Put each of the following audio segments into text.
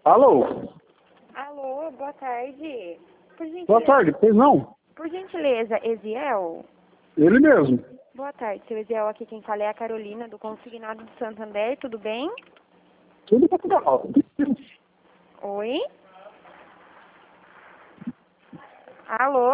Alô? Alô, boa tarde. Por gentileza, Boa tarde, pois não? por gentileza, Eziel? Ele mesmo. Boa tarde, seu Eziel. Aqui quem fala é a Carolina, do Consignado do Santander. Tudo bem? Tudo pra legal. Oi? Alô?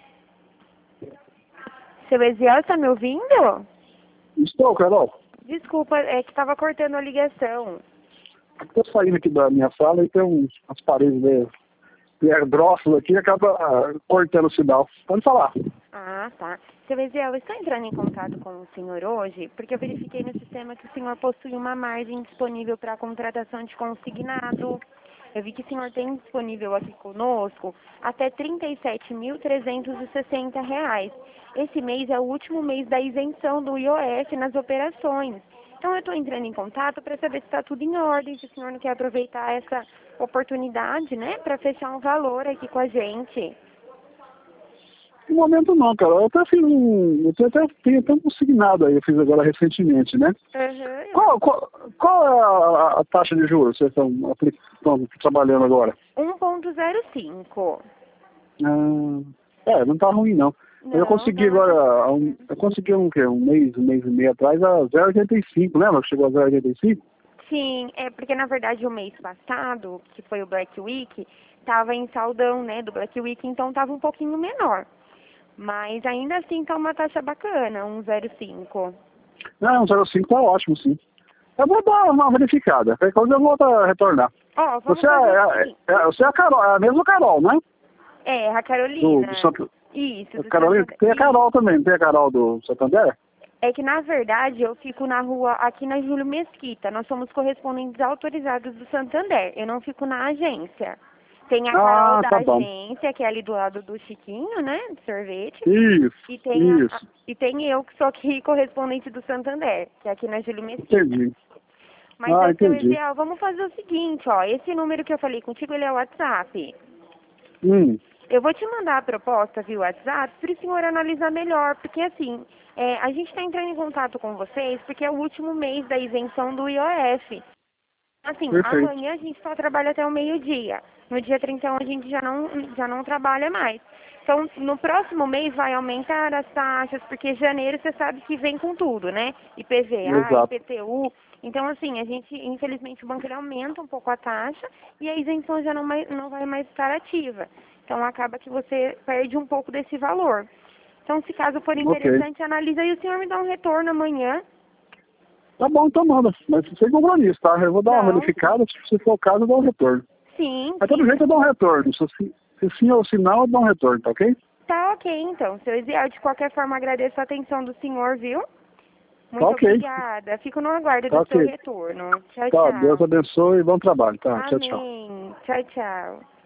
Seu Eziel, está me ouvindo? Estou, Carol. Desculpa, é que estava cortando a ligação. Estou saindo aqui da minha sala e tem umas paredes grossas aqui e acaba cortando o sinal. Pode falar. Ah, tá. Seu Eziel, eu estou entrando em contato com o senhor hoje porque eu verifiquei no sistema que o senhor possui uma margem disponível para a contratação de consignado. Eu vi que o senhor tem disponível aqui conosco até R$ 37.360. Esse mês é o último mês da isenção do IOF nas operações. Então eu estou entrando em contato para saber se está tudo em ordem, se o senhor não quer aproveitar essa oportunidade, né, para fechar um valor aqui com a gente. No momento não, cara. Eu até fiz tenho até um consignado aí, eu fiz agora recentemente, né? Uhum. Qual é a taxa de juros que vocês estão trabalhando agora? 1,05. Não tá ruim não. Eu Não, consegui não. agora, eu consegui um mês e meio atrás a 0,85, lembra que chegou a 0,85? Sim, é porque na verdade o mês passado, que foi o Black Week, estava em saldão, né, do Black Week, então estava um pouquinho menor. Mas ainda assim tá uma taxa bacana, 1,05. Não, 0,5 tá ótimo, sim. Eu vou dar uma verificada, qualquer coisa eu vou retornar. Ó, vamos Você fazer o seguinte. você é a Carol, é a mesma Carol, né? É, a Carolina. Do Santo... Isso, do Carolina, Santander. tem a Isso. Carol também, tem a Carol do Santander? É que, na verdade, eu fico na rua, aqui na Júlio Mesquita. Nós somos correspondentes autorizados do Santander. Eu não fico na agência. Tem a Carol da Tá bom. agência, que é ali do lado do Chiquinho, né, de sorvete. Isso, E tem, isso. e tem eu, que sou aqui correspondente do Santander, que é aqui na Júlio Mesquita. Entendi. Mas, seu Entendi. Eziel, vamos fazer o seguinte, ó. Esse número que eu falei contigo, ele é o WhatsApp. Eu vou te mandar a proposta via WhatsApp para o senhor analisar melhor, porque assim, a gente está entrando em contato com vocês porque é o último mês da isenção do IOF. Assim, Perfeito. amanhã a gente só trabalha até o meio-dia. No dia 31 a gente já não trabalha mais. Então, no próximo mês vai aumentar as taxas, porque janeiro você sabe que vem com tudo, né? IPVA, Exato. IPTU. Então, assim, a gente, infelizmente, o banco ele aumenta um pouco a taxa e a isenção já não vai mais estar ativa. Então, acaba que você perde um pouco desse valor. Então, se caso for Ok. interessante, analisa e o senhor me dá um retorno amanhã. Tá bom, então manda. Mas sem compromisso, tá? Eu vou dar uma Não. verificada, se for o caso, eu dou um retorno. Sim, Mas todo sim. jeito eu dou um retorno. Se sim ou se não, eu dou um retorno, tá ok? Tá ok, então. Seu Eziel, de qualquer forma, agradeço a atenção do senhor, viu? Tá Muito ok. obrigada. Fico no aguardo Tá do seu ok. retorno. Tchau, Tá, Deus tchau. abençoe e bom trabalho, tá? Tchau, tchau. Amém. Tchau, tchau.